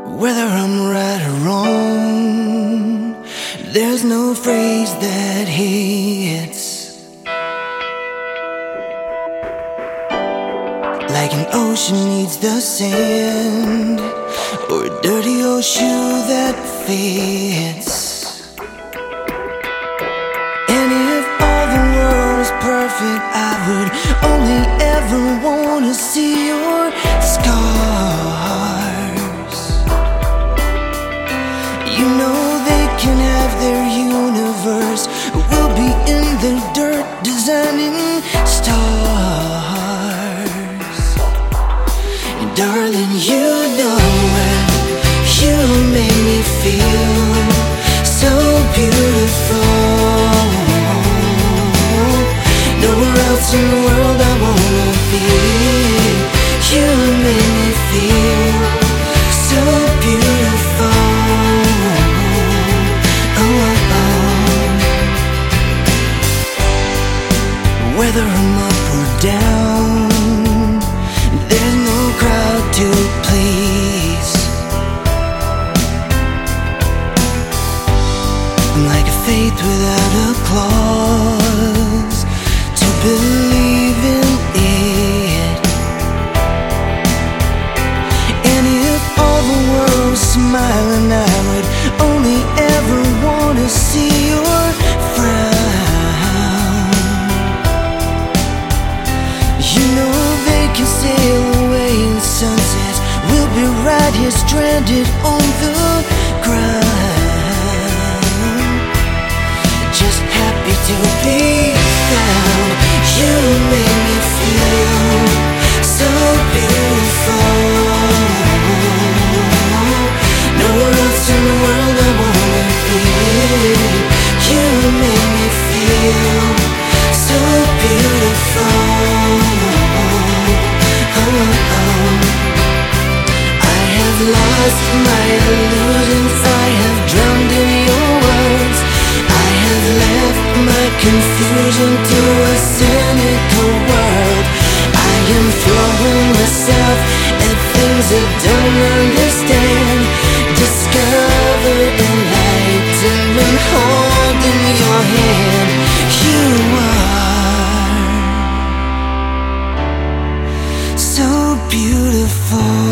Whether I'm right or wrong, there's no phrase that hits like an ocean needs the sand, or a dirty old shoe that fits. And if all the world was perfect, I would only ever wanna see your scars. You know they can have their universe. We'll be in the dirt designing stars. And darling, you know when you make me feel so beautiful. Nowhere else in the world I wanna be. You make me feel so beautiful. Whether I'm up or down, there's no crowd to please. I'm like a faith without a clause to believe in it. And if all the world was smiling, I would only ever wanna see your frown. Sail away in sunsets. We'll be right here stranded on the ground, just happy to be found. You make me feel so beautiful. Nowhere else in the world I wanna be. You make me feel so beautiful. Lost my illusions, I have drowned in your words. I have left my confusion to a cynical world. I am throwing myself at things I don't understand. Discover enlightenment, holding your hand. You are so beautiful.